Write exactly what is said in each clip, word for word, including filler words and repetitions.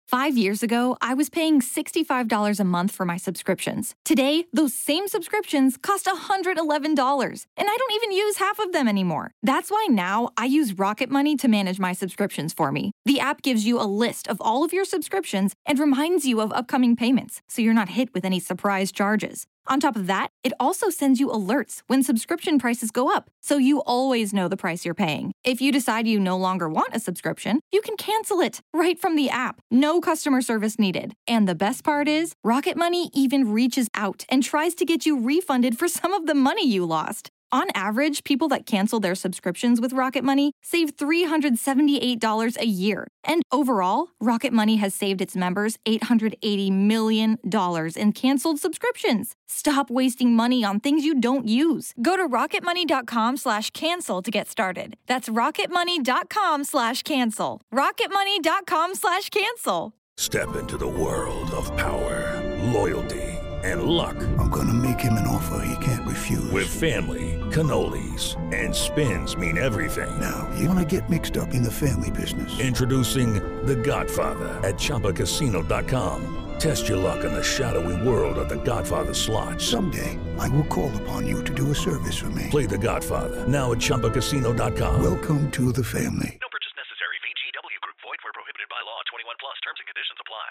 Five years ago, I was paying sixty-five dollars a month for my subscriptions. Today, those same subscriptions cost one hundred eleven dollars, and I don't even use half of them anymore. That's why now I use Rocket Money to manage my subscriptions for me. The app gives you a list of all of your subscriptions and reminds you of upcoming payments, so you're not hit with any surprise charges. On top of that, it also sends you alerts when subscription prices go up, so you always know the price you're paying. If you decide you no longer want a subscription, you can cancel it right from the app. No customer service needed. And the best part is, Rocket Money even reaches out and tries to get you refunded for some of the money you lost. On average, people that cancel their subscriptions with Rocket Money save three hundred seventy-eight dollars a year. And overall, Rocket Money has saved its members eight hundred eighty million dollars in canceled subscriptions. Stop wasting money on things you don't use. Go to rocketmoney.com slash cancel to get started. That's rocketmoney.com slash cancel. rocketmoney.com slash cancel. Step into the world of power, loyalty, and luck. I'm gonna make him an offer he can't refuse. With family, cannolis, and spins mean everything. Now, you wanna get mixed up in the family business. Introducing The Godfather at Chumba Casino dot com. Test your luck in the shadowy world of The Godfather slot. Someday, I will call upon you to do a service for me. Play The Godfather, now at Chumba Casino dot com. Welcome to the family. No purchase necessary. V G W Group. Void where prohibited by law. twenty-one plus. Terms and conditions apply.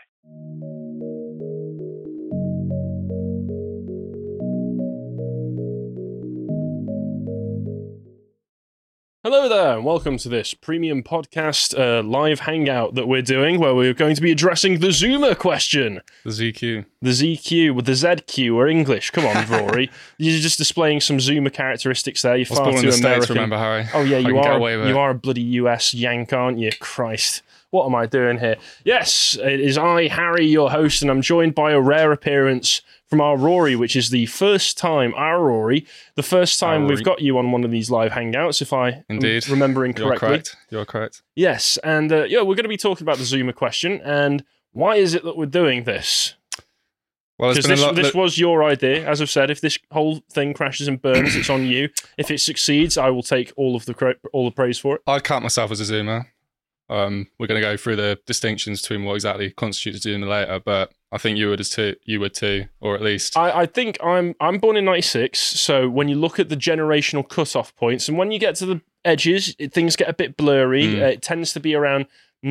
Hello there, and welcome to this premium podcast uh, live hangout that we're doing, where we're going to be addressing the Zoomer question. The Z Q. The Z Q with the Z Q or English. Come on, Rory. You're just displaying some Zoomer characteristics there. You're I was far born too in the American. States, remember, Harry? Oh yeah, I you can get are. away with You it. are a bloody U S yank, aren't you? Christ. What am I doing here? Yes, it is I, Harry, your host, and I'm joined by a rare appearance from our Rory, which is the first time, our Rory, the first time Our we've Rory. got you on one of these live hangouts, if I Indeed. am remembering You're correctly. correct. You're correct. Yes, and uh, yeah, we're going to be talking about the Zoomer question, and why is it that we're doing this? Well, Because it's been this, a lot. this was your idea, as I've said. If this whole thing crashes and burns, it's on you. If it succeeds, I will take all of the cre- all the praise for it. I'd count myself as a Zoomer. Um, we're going to go through the distinctions between what exactly constitutes a Zoomer later, but I think you would as too. You would too, or at least. I, I think I'm I'm born in ninety-six, so when you look at the generational cut-off points, and when you get to the edges, it, things get a bit blurry. Mm. Uh, it tends to be around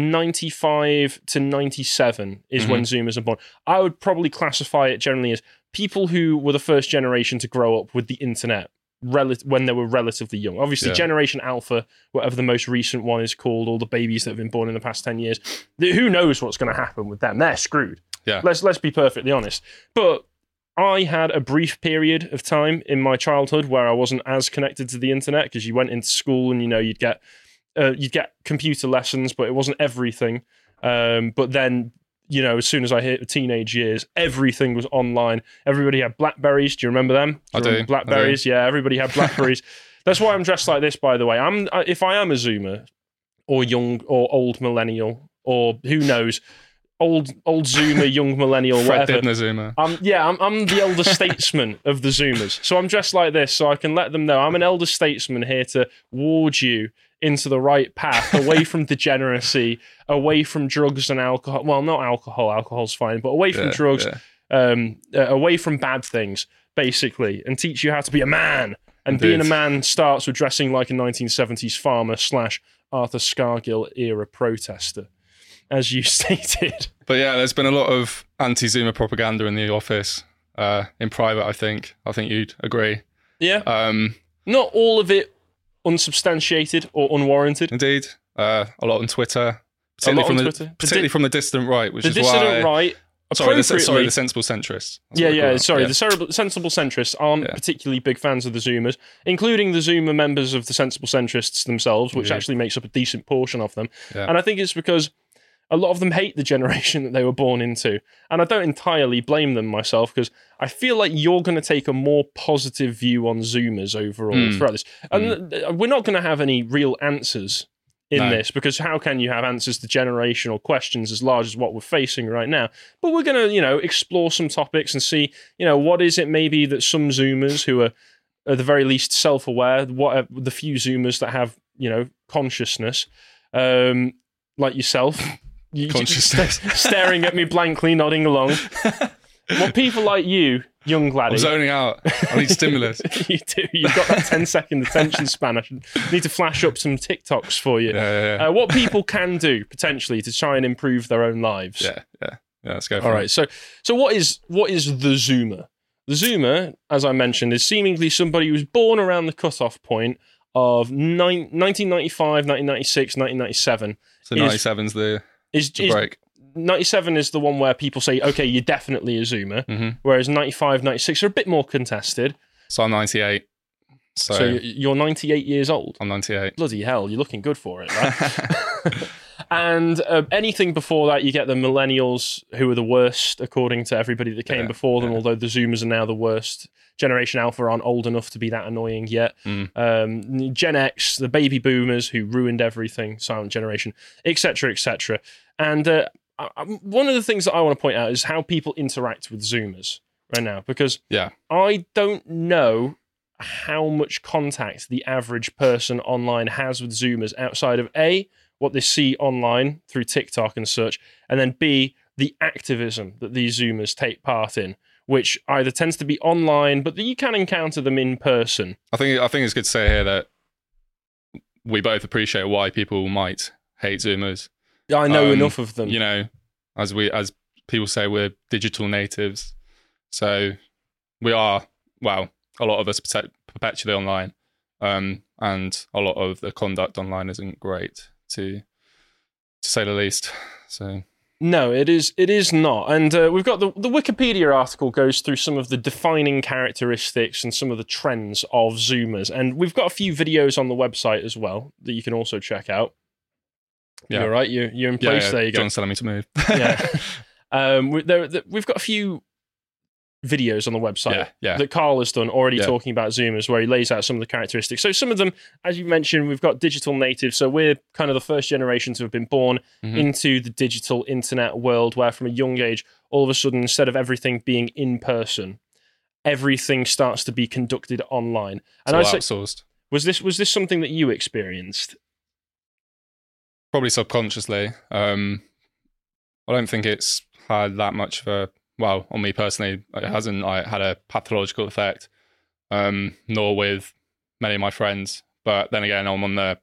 ninety-five to ninety-seven is Mm-hmm. when Zoomers are born. I would probably classify it generally as people who were the first generation to grow up with the internet. Rel- when they were relatively young. Obviously, Yeah. Generation Alpha, whatever the most recent one is called, all the babies that have been born in the past ten years, th- who knows what's going to happen with them? They're screwed. Yeah. Let's let's be perfectly honest. But I had a brief period of time in my childhood where I wasn't as connected to the internet because you went into school and you know you'd get uh, you'd get computer lessons, but it wasn't everything. Um, but then, you know, as soon as I hit the teenage years, everything was online. Everybody had Blackberries. Do you remember them? I you do. remember Blackberries, yeah. Everybody had Blackberries. That's why I'm dressed like this, by the way. I'm uh, if I am a Zoomer or young or old millennial or who knows, old old Zoomer, young millennial, Fred whatever. Dibner Zoomer. Um, yeah, I'm, I'm the elder statesman of the Zoomers. So I'm dressed like this so I can let them know I'm an elder statesman here to ward you into the right path, away from degeneracy, away from drugs and alcohol. Well, not alcohol, alcohol's fine, but away from Yeah, drugs, yeah. um, uh, away from bad things, basically, and teach you how to be a man. And Indeed. being a man starts with dressing like a nineteen seventies farmer slash Arthur Scargill era protester, as you stated. But yeah, there's been a lot of anti-Zoomer propaganda in the office, uh, in private. I think. I think you'd agree. Yeah. Um, Not all of it unsubstantiated or unwarranted. indeed, uh, a lot on Twitter, A lot particularly from on the Twitter. particularly The di- from the dissident right, which The is dissident why. right, Sorry, the, appropriately, sorry, the sensible centrists. That's yeah, what they call yeah, them. sorry, Yeah. the sensible, sensible centrists aren't Yeah. particularly big fans of the Zoomers, including the Zoomer members of the sensible centrists themselves, which Indeed. actually makes up a decent portion of them. Yeah. And I think it's because a lot of them hate the generation that they were born into. And I don't entirely blame them myself, because I feel like you're going to take a more positive view on Zoomers overall Mm. throughout this. And th- we're not going to have any real answers in No. this, because how can you have answers to generational questions as large as what we're facing right now? But we're going to, you know, explore some topics and see, you know, what is it maybe that some Zoomers who are at the very least self-aware, what are the few Zoomers that have, you know, consciousness, um, like yourself, You, consciousness. st- staring at me blankly, nodding along. Well, people like you, young laddie. I'm zoning out. I need stimulus. You do. You've got that ten second attention span. I should need to flash up some TikToks for you. Yeah, yeah, yeah. Uh, what people can do potentially to try and improve their own lives. Yeah, yeah, yeah. Let's go. For All it. right. So, so what is what is the Zoomer? The Zoomer, as I mentioned, is seemingly somebody who was born around the cutoff point of nine, nineteen ninety-five, nineteen ninety-six, nineteen ninety-seven. So is- ninety-seven's the, Is, the is break. ninety-seven is the one where people say, okay, you're definitely a Zoomer, Mm-hmm. whereas ninety-five, ninety-six are a bit more contested. So I'm ninety-eight. So, So you're- you're ninety-eight years old. I'm ninety-eight. Bloody hell, you're looking good for it, right? And uh, anything before that, you get the millennials, who are the worst, according to everybody that came Yeah, before them, yeah. although the Zoomers are now the worst. Generation Alpha aren't old enough to be that annoying yet. Mm. Um, Gen X, the baby boomers who ruined everything, silent generation, et cetera, et cetera. And uh, I, I- one of the things that I want to point out is how people interact with Zoomers right now, because Yeah. I don't know how much contact the average person online has with Zoomers outside of A, what they see online through TikTok and such, and then B, the activism that these Zoomers take part in, which either tends to be online, but you can encounter them in person. I think I think it's good to say here that we both appreciate why people might hate Zoomers. I know Um, enough of them. You know, as we as people say, we're digital natives, so we are. Well, a lot of us perpe- perpetually online, um, and a lot of the conduct online isn't great, to to say the least. So No, it is. It is not. And uh, we've got the the Wikipedia article goes through some of the defining characteristics and some of the trends of Zoomers, and we've got a few videos on the website as well that you can also check out. Yeah. You're right. You're you're in yeah, place. yeah, There you go. John's telling me to move. Yeah. Um, we, there, there, we've got a few videos on the website yeah, yeah. that Carl has done already Yeah. talking about Zoomers, where he lays out some of the characteristics. So some of them, as you mentioned, we've got digital natives. So we're kind of the first generation to have been born Mhm. into the digital internet world, where from a young age, all of a sudden, instead of everything being in person, everything starts to be conducted online. It's And all I say, outsourced. was this was this something that you experienced? Probably subconsciously. Um, I don't think it's had that much of a, well, on me personally, it hasn't like, had a pathological effect, um, nor with many of my friends. But then again, I'm on the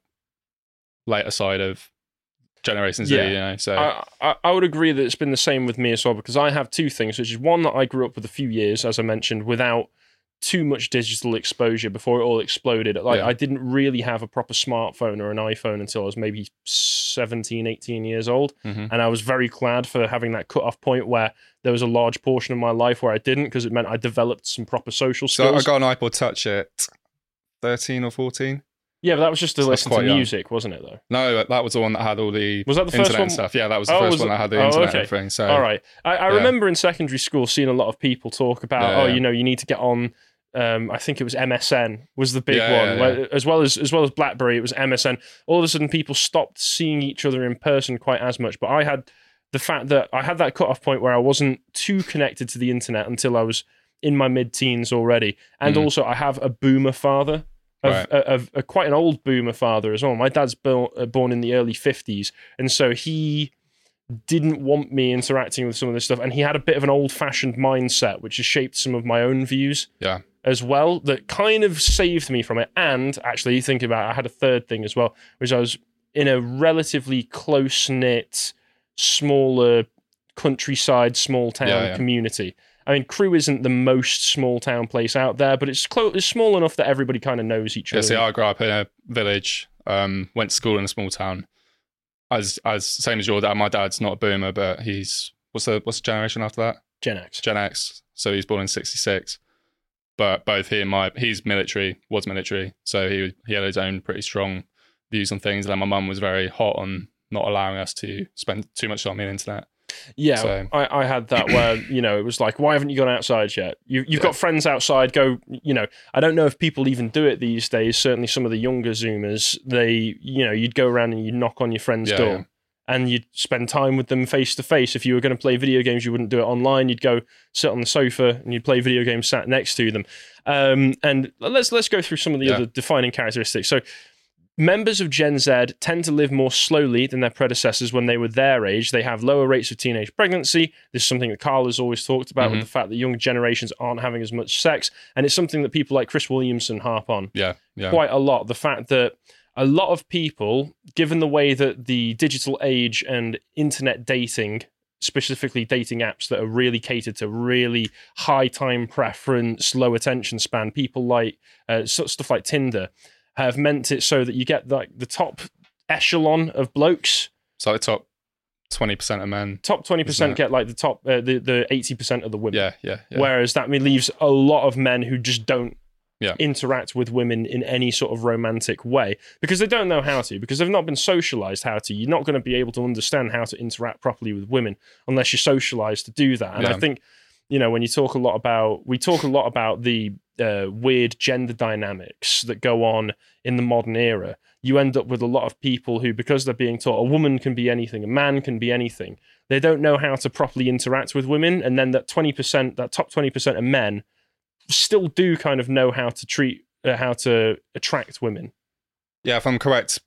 later side of Generation Z, Yeah. you know, so I, I, I would agree that it's been the same with me as well, because I have two things, which is one, that I grew up with a few years, as I mentioned, without too much digital exposure before it all exploded. Like Yeah. I didn't really have a proper smartphone or an iPhone until I was maybe seventeen, eighteen years old. Mhm. And I was very glad for having that cut-off point where there was a large portion of my life where I didn't, because it meant I developed some proper social So I skills. got an iPod Touch at thirteen or fourteen. Yeah, but that was just to So that's listen to quite young. music, wasn't it, though? No, that was the one that had all the Was that the first internet one? stuff. Yeah, that was the Oh, first was one it? that had the Oh, internet okay. and everything. So All right. I, I yeah. remember in secondary school seeing a lot of people talk about, Yeah, oh, yeah. you know, you need to get on. Um, I think it was M S N was the big Yeah, one, yeah, where- as well as as well as BlackBerry. It was M S N. All of a sudden, people stopped seeing each other in person quite as much. But I had the fact that I had that cut-off point where I wasn't too connected to the internet until I was in my mid-teens already, and Mm. also I have a boomer father. Of, Right. of, of quite an old boomer father as well. My dad's bo- uh, born in the early fifties, and so he didn't want me interacting with some of this stuff, and he had a bit of an old-fashioned mindset, which has shaped some of my own views yeah, as well, that kind of saved me from it. And actually, thinking about it, I had a third thing as well, which I was in a relatively close-knit, smaller countryside, small-town Yeah, yeah. community. I mean, Crewe isn't the most small-town place out there, but it's close, it's small enough that everybody kind of knows each yeah. other. See, I grew up in a village, um, went to school in a small town. As as same as your dad, my dad's not a boomer, but he's what's the what's the generation after that? Gen X. Gen X. So he's born in sixty-six. But both he and my he's military, was military, so he he had his own pretty strong views on things. And then my mum was very hot on not allowing us to spend too much time on the internet. Yeah, So- I, I had that where, you know, it was like, why haven't you gone outside yet? You, you've Yeah. got friends outside, go, you know, I don't know if people even do it these days. Certainly some of the younger Zoomers, they, you know, you'd go around and you'd knock on your friend's Yeah, door yeah. and you'd spend time with them face to face. If you were going to play video games, you wouldn't do it online. You'd go sit on the sofa and you'd play video games sat next to them. Um, and let's let's go through some of the Yeah. other defining characteristics. So members of Gen Z tend to live more slowly than their predecessors when they were their age. They have lower rates of teenage pregnancy. This is something that Carl has always talked about, Mm-hmm. with the fact that younger generations aren't having as much sex. And it's something that people like Chris Williamson harp on Yeah, yeah. quite a lot. The fact that a lot of people, given the way that the digital age and internet dating, specifically dating apps that are really catered to really high time preference, low attention span, people like uh, sort of stuff like Tinder, have meant it so that you get like the top echelon of blokes. So the top twenty percent of men. Top twenty percent Isn't it? get like the top, uh, the the eighty percent of the women. Yeah, yeah, yeah. Whereas that leaves a lot of men who just don't Yeah. interact with women in any sort of romantic way because they don't know how to, because they've not been socialized how to. You're not going to be able to understand how to interact properly with women unless you're socialized to do that. And Yeah. I think, you know, when you talk a lot about, we talk a lot about the uh, weird gender dynamics that go on in the modern era, you end up with a lot of people who, because they're being taught a woman can be anything, a man can be anything, they don't know how to properly interact with women. And then that twenty percent, that top twenty percent of men still do kind of know how to treat, uh, how to attract women. Yeah, if I'm correct,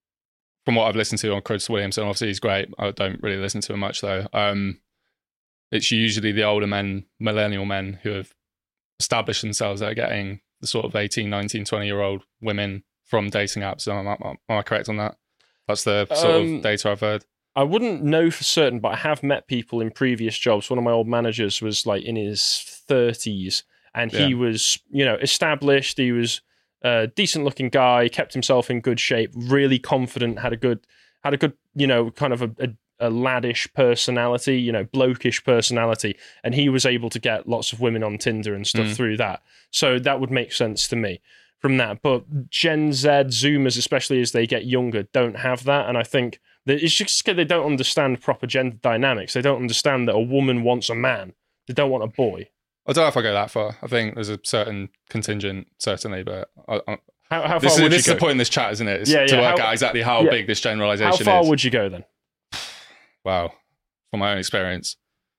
from what I've listened to on Chris Williamson, obviously he's great. I don't really listen to him much though. Um, it's usually the older men, millennial men, who have established themselves that are getting the sort of eighteen, nineteen, twenty year old women from dating apps. Am I, am I correct on that? That's the sort Um, of data I've heard. I wouldn't know for certain, but I have met people in previous jobs. One of my old managers was like in his thirties, and he Yeah. was, you know, established. He was a decent looking guy, kept himself in good shape, really confident, had a good, had a good, you know, kind of a, a, a laddish personality, you know, blokish personality. And he was able to get lots of women on Tinder and stuff Mm. through that. So that would make sense to me from that. But Gen Z, Zoomers, especially as they get younger, don't have that. And I think that it's just because they don't understand proper gender dynamics. They don't understand that a woman wants a man. They don't want a boy. I don't know if I go that far. I think there's a certain contingent, certainly, but I, I, How, how far this, is, would this is you the go? point in this chat, isn't it? It's Yeah, to yeah, work how- out exactly how yeah. big this How generalization far is. would you go then? Wow. From my own experience.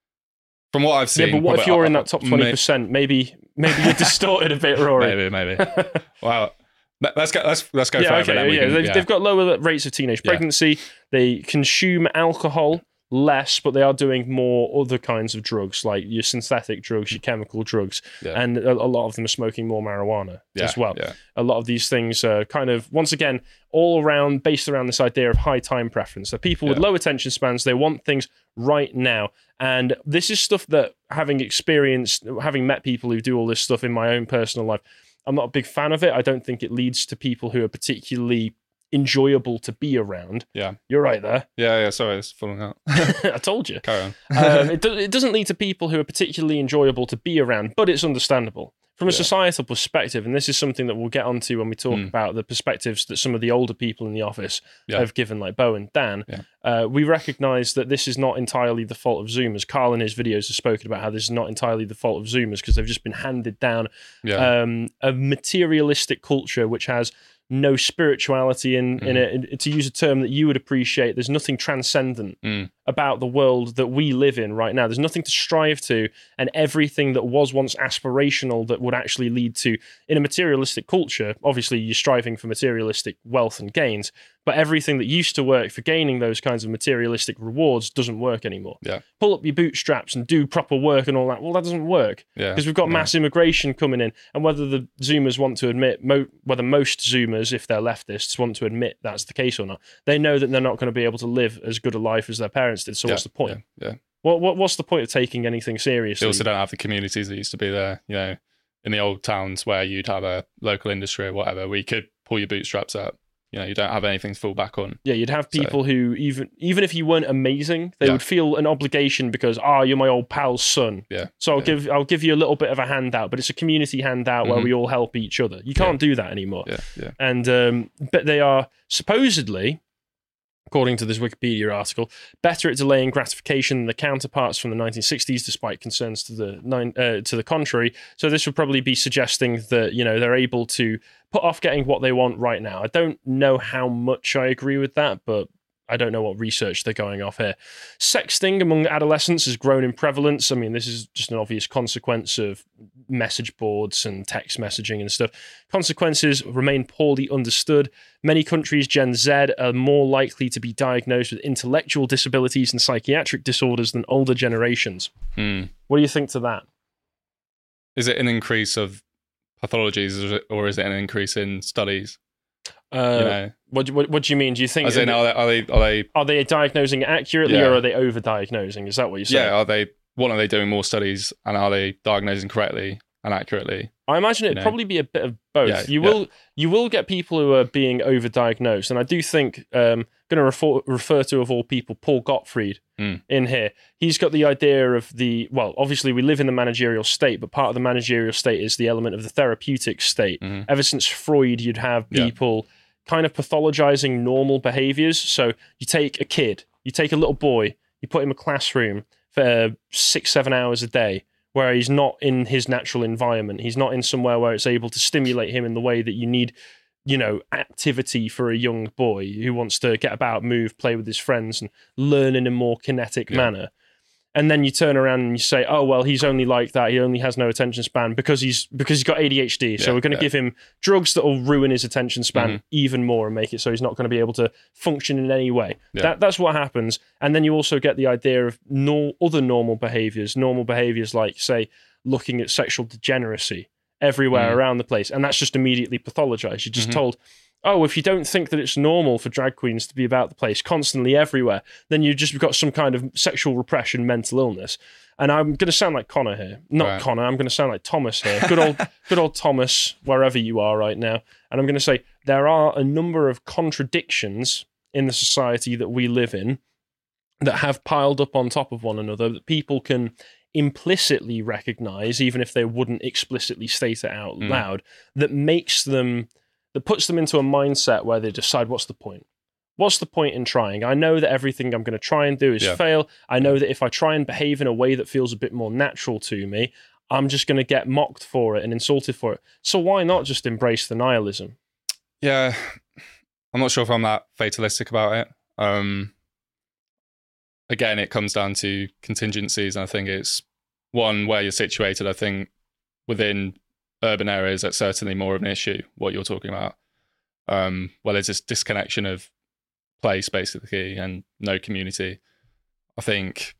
From what I've seen. Yeah, but what if probably- you're in I- that top I- twenty percent? Maybe maybe you're distorted a bit, Rory. Maybe, maybe. Wow. Let- Let's go. Let's let's go yeah, further. okay, then we yeah. can- They've, yeah. they've got lower rates of teenage Yeah. pregnancy. They consume alcohol less, but they are doing more other kinds of drugs, like your synthetic drugs, your chemical drugs, Yeah. and a, a lot of them are smoking more marijuana Yeah, as well. yeah. A lot of these things are kind of, once again, all around, based around this idea of high time preference. That people with Yeah. low attention spans, they want things right now. And this is stuff that, having experienced, having met people who do all this stuff in my own personal life, I'm not a big fan of it. I don't think it leads to people who are particularly enjoyable to be around. Yeah. You're right there. Yeah, yeah, sorry, it's falling out. I told you. Carry on. um, it, do, it doesn't lead to people who are particularly enjoyable to be around, but it's understandable. From a Yeah. societal perspective, and this is something that we'll get onto when we talk Mm. about the perspectives that some of the older people in the office Yeah. have given, like Bo and Dan, Yeah. uh, we recognise that this is not entirely the fault of Zoomers. Carl in his videos has spoken about how this is not entirely the fault of Zoomers because they've just been handed down Yeah. um, a materialistic culture which has no spirituality in, in Mm. it. To use a term that you would appreciate, there's nothing transcendent Mm. about the world that we live in right now. There's nothing to strive to, and everything that was once aspirational that would actually lead to, in a materialistic culture, obviously you're striving for materialistic wealth and gains, but everything that used to work for gaining those kinds of materialistic rewards doesn't work anymore. Yeah. Pull up your bootstraps and do proper work and all that. Well, that doesn't work Yeah. because we've got No. mass immigration coming in, and whether the Zoomers want to admit, mo- whether most Zoomers, if they're leftists, want to admit that's the case or not, they know that they're not going to be able to live as good a life as their parents did. So Yeah, what's the point? Yeah. yeah. What, what what's the point of taking anything seriously? They also don't have the communities that used to be there, you know, in the old towns where you'd have a local industry or whatever, where you could pull your bootstraps up. You know, you don't have anything to fall back on. Yeah, you'd have So- people who even even if you weren't amazing, they Yeah. would feel an obligation because ah, you're my old pal's son. Yeah. So I'll Yeah. give I'll give you a little bit of a handout, but it's a community handout where Mhm. we all help each other. You can't do that anymore. Yeah. Yeah. And um, but they are supposedly, according to this Wikipedia article, better at delaying gratification than the counterparts from the nineteen sixties, despite concerns to the nine, uh, to the contrary. So this would probably be suggesting that, you know, they're able to put off getting what they want right now. I don't know how much I agree with that, but I don't know what research they're going off here. Sexting among adolescents has grown in prevalence. I mean, this is just an obvious consequence of message boards and text messaging and stuff. Consequences remain poorly understood. Many countries, Gen Z, are more likely to be diagnosed with intellectual disabilities and psychiatric disorders than older generations. Hmm. What do you think to that? Is it an increase of pathologies, or is it, or is it an increase in studies? Uh, you know, what, do- what, what do you mean? Do you think... as in, are they, are they, are they, Are they diagnosing accurately Yeah. or are they over-diagnosing? Is that what you're saying? yeah, are they, one, are they doing more studies, and are they diagnosing correctly and accurately? I imagine it'd know. probably be a bit of both. Yeah, you yeah. will you will get people who are being overdiagnosed, and I do think um, going to refer, refer to of all people Paul Gottfried Mm. in here. He's got the idea of the well, obviously we live in the managerial state, but part of the managerial state is the element of the therapeutic state. Mhm. Ever since Freud, you'd have Yeah. people kind of pathologizing normal behaviors. So you take a kid, you take a little boy, you put him in a classroom for six, seven hours a day, where he's not in his natural environment. He's not in somewhere where it's able to stimulate him in the way that you need, you know, activity for a young boy who wants to get about, move, play with his friends and learn in a more kinetic Yeah. manner. And then you turn around and you say, oh, well, he's only like that. He only has no attention span because he's because he's got A D H D. So Yeah, we're going to yeah. give him drugs that will ruin his attention span Mhm. even more and make it so he's not going to be able to function in any way. Yeah. That, that's what happens. And then you also get the idea of no, other normal behaviors, normal behaviors like, say, looking at sexual degeneracy everywhere Mm. around the place. And that's just immediately pathologized. You're just Mhm. told, oh, if you don't think that it's normal for drag queens to be about the place constantly everywhere, then you've just got some kind of sexual repression, mental illness. And I'm going to sound like Connor here. Not Right. Connor, I'm going to sound like Thomas here. Good old, good old Thomas, wherever you are right now. And I'm going to say there are a number of contradictions in the society that we live in that have piled up on top of one another that people can implicitly recognize, even if they wouldn't explicitly state it out Mm. loud, that makes them, that puts them into a mindset where they decide, what's the point? What's the point in trying? I know that everything I'm going to try and do is Yeah. fail. I know that if I try and behave in a way that feels a bit more natural to me, I'm just going to get mocked for it and insulted for it. So why not just embrace the nihilism? Yeah, I'm not sure if I'm that fatalistic about it. Um, again, it comes down to contingencies, and I think it's one where you're situated. I think within urban areas, that's certainly more of an issue. What you're talking about, um, well, there's this disconnection of place basically, and no community. I think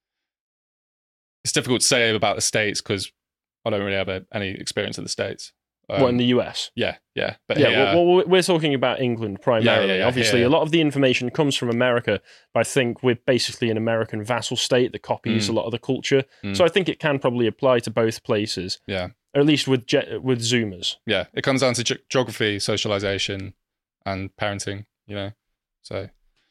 it's difficult to say about the States because I don't really have a, any experience in the States. Um, what, in the U S? yeah, yeah, but Yeah, here- well, well, we're talking about England primarily. Yeah, yeah, yeah, Obviously, yeah. a lot of the information comes from America, but I think we're basically an American vassal state that copies Mm. a lot of the culture. Mm. So I think it can probably apply to both places, yeah. or at least with ge- with Zoomers. Yeah, it comes down to ge- geography, socialization, and parenting. You know, so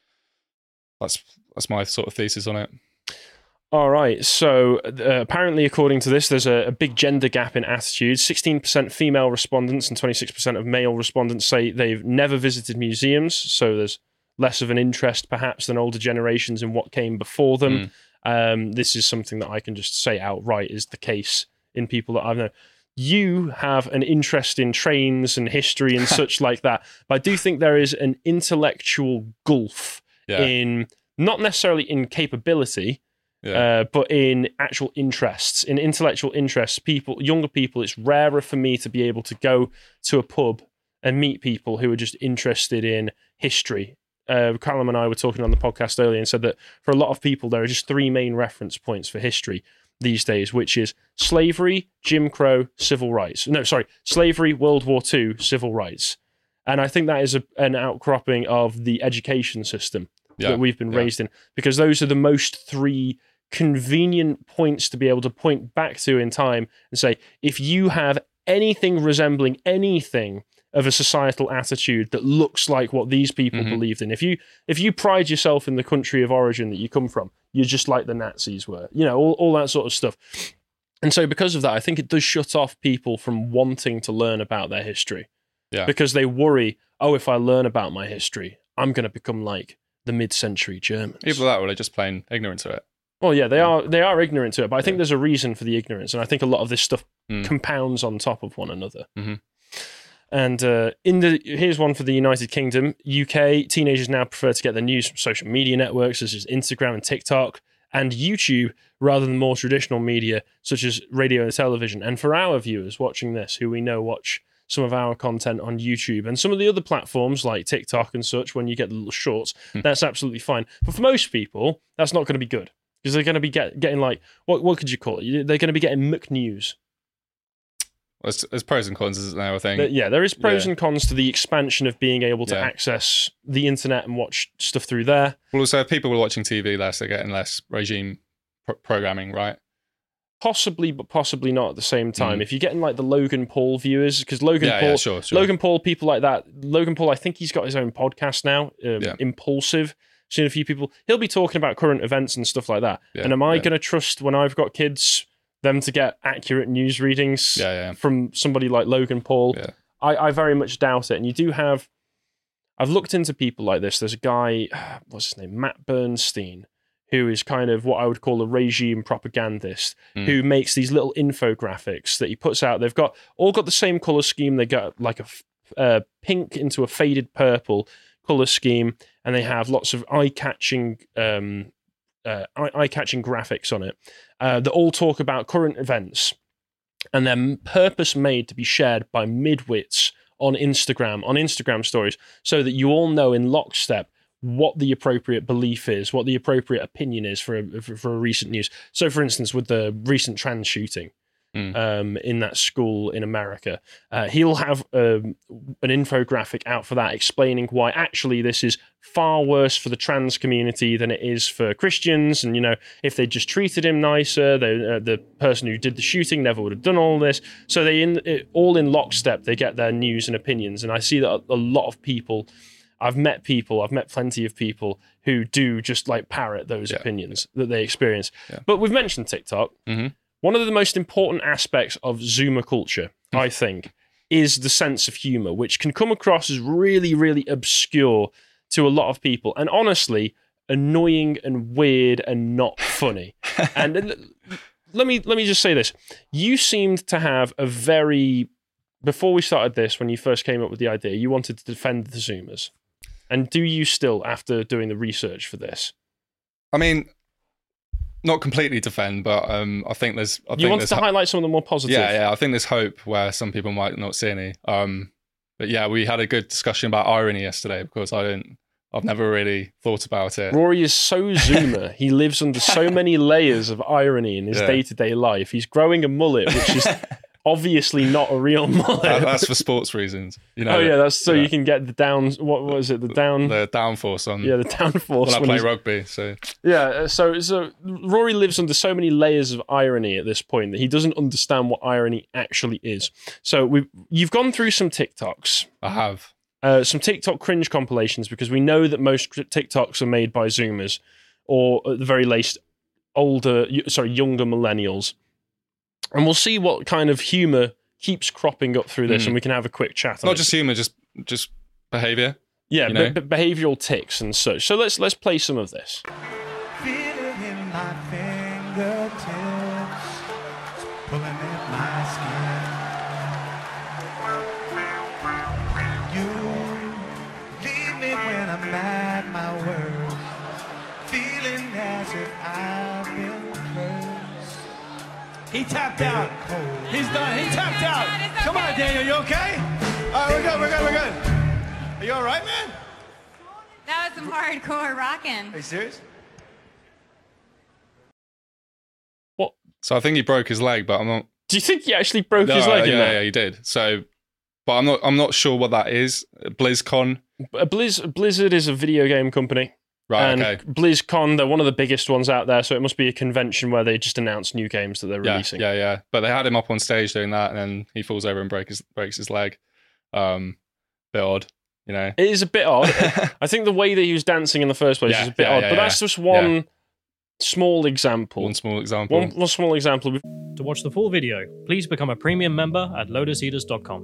that's that's my sort of thesis on it. All right. So uh, apparently, according to this, there's a, a big gender gap in attitudes. sixteen percent female respondents and twenty-six percent of male respondents say they've never visited museums. So there's less of an interest, perhaps, than older generations in what came before them. Um, this is something that I can just say outright is the case in people that I've known. You have an interest in trains and history and such like that. But I do think there is an intellectual gulf Yeah, in, not necessarily in capability, yeah, uh, but in actual interests, in intellectual interests. People, younger people, it's rarer for me to be able to go to a pub and meet people who are just interested in history. Uh, Callum and I were talking on the podcast earlier and said that for a lot of people, there are just three main reference points for history these days, which is slavery, Jim Crow, civil rights. No, sorry, slavery, World War Two, civil rights. And I think that is a, an outcropping of the education system yeah. that we've been yeah. raised in, because those are the most three convenient points to be able to point back to in time and say, if you have anything resembling anything of a societal attitude that looks like what these people Mhm. believed in, if you if you pride yourself in the country of origin that you come from, you're just like the Nazis were, you know, all, all that sort of stuff. And so because of that, I think it does shut off people from wanting to learn about their history. Yeah. Because they worry, oh, if I learn about my history, I'm going to become like the mid-century Germans. Either that or they're just plain ignorant to it. Well, yeah, they are they are ignorant to it, but I think there's a reason for the ignorance, and I think a lot of this stuff Mm. compounds on top of one another. Mhm. And uh, in the here's one for the United Kingdom, U K. Teenagers now prefer to get their news from social media networks such as Instagram and TikTok, and YouTube rather than more traditional media such as radio and television. And for our viewers watching this, who we know watch some of our content on YouTube and some of the other platforms like TikTok and such, when you get the little shorts, Hmm. that's absolutely fine. But for most people, that's not going to be good because they're going to be get, getting like, what what could you call it? They're going to be getting McNews. There's, there's pros and cons, isn't there? I think. There- yeah, there is pros Yeah. and cons to the expansion of being able to Yeah. access the internet and watch stuff through there. Well, also, if people were watching T V less, they're getting less regime pro- programming, right? Possibly, but possibly not at the same time. Mm. If you're getting like the Logan Paul viewers, because Logan Yeah, Paul, yeah, sure, sure. Logan Paul, people like that. Logan Paul, I think he's got his own podcast now. Um, Yeah. Impulsive. Seen a few people. He'll be talking about current events and stuff like that. Yeah, and am I yeah. going to trust when I've got kids them to get accurate news readings Yeah, yeah. from somebody like Logan Paul? Yeah. I, I very much doubt it. And you do have. I've looked into people like this. There's a guy, what's his name, Matt Bernstein, who is kind of what I would call a regime propagandist, Mm. who makes these little infographics that he puts out. They've got all got the same color scheme. They got like a f- uh, pink into a faded purple color scheme, and they have lots of eye-catching, um, uh, eye- eye-catching graphics on it uh, that all talk about current events, and they're purpose made to be shared by midwits on Instagram, on Instagram stories, so that you all know in lockstep what the appropriate belief is, what the appropriate opinion is for a, for, for a recent news. So, for instance, with the recent trans shooting Mm. um, in that school in America, uh, he'll have um, an infographic out for that explaining why actually this is far worse for the trans community than it is for Christians. And, you know, if they just treated him nicer, they, uh, the person who did the shooting never would have done all this. So they in it, all in lockstep, they get their news and opinions. And I see that a, a lot of people, I've met people, I've met plenty of people who do just like parrot those Yeah. opinions that they experience. Yeah. But we've mentioned TikTok. Mhm. One of the most important aspects of Zoomer culture, I think, is the sense of humor, which can come across as really, really obscure to a lot of people. And honestly, annoying and weird and not funny. and uh, let me let me just say this. You seemed to have a very, before we started this, when you first came up with the idea, you wanted to defend the Zoomers. And do you still, after doing the research for this? I mean, not completely defend, but um, I think there's. I You think wanted there's to ho- highlight some of the more positive. Yeah, yeah. I think there's hope where some people might not see any. Um, but yeah, we had a good discussion about irony yesterday because I didn't. I've never really thought about it. Rory is so Zoomer. He lives under so many layers of irony in his Yeah. day-to-day life. He's growing a mullet, which is obviously not a real mullet. That- that's for sports reasons, you know. oh yeah, that's so yeah. you can get the down. What was it? The down. the downforce on. yeah, the downforce. when I when play he's- rugby, so Yeah, uh, so so Rory lives under so many layers of irony at this point that he doesn't understand what irony actually is. So we, you've gone through some TikToks. I have. Uh, some TikTok cringe compilations because we know that most TikToks are made by Zoomers, or at the very least, older, y- sorry, younger millennials. And we'll see what kind of humor keeps cropping up through this, Mm. and we can have a quick chat on Not it. just humor, just just behavior. yeah, you be- know? be- behavioral tics and such. So let's let's play some of this. Feel it in my fingertips, pulling at my skin. You leave me when I'm at my worst, feeling as if I've been cursed. He tapped out. He's done. He tapped out. Come on, Daniel. You okay? All right, we're good. We're good. We're good. Are you all right, man? That was some hardcore rocking. Are you serious? What? So I think he broke his leg, but I'm not. Do you think he actually broke his No, leg yeah, in that? yeah, he did. So, but I'm not. I'm not sure what that is. BlizzCon, Uh, Blizz, Blizzard is a video game company. right? and okay. BlizzCon, they're one of the biggest ones out there, so it must be a convention where they just announce new games that they're Yeah, releasing. yeah, yeah. But they had him up on stage doing that, and then he falls over and breaks his breaks his leg. Um, bit odd, you know. It is a bit odd. I think the way that he was dancing in the first place Yeah, is a bit yeah, odd, yeah, but yeah. that's just one Yeah. small example. One small example. One, one small example. To watch the full video, please become a premium member at lotus eaters dot com.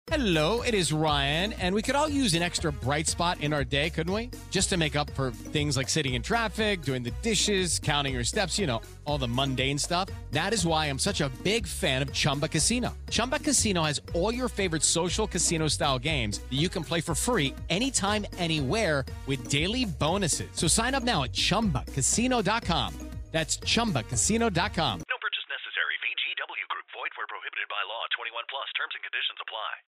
Hello, it is Ryan, and we could all use an extra bright spot in our day, couldn't we? Just to make up for things like sitting in traffic, doing the dishes, counting your steps, you know, all the mundane stuff. That is why I'm such a big fan of Chumba Casino. Chumba Casino has all your favorite social casino-style games that you can play for free anytime, anywhere with daily bonuses. So sign up now at chumba casino dot com. That's chumba casino dot com. No purchase necessary. V G W Group. Void where prohibited by law. twenty-one plus. Terms and conditions apply.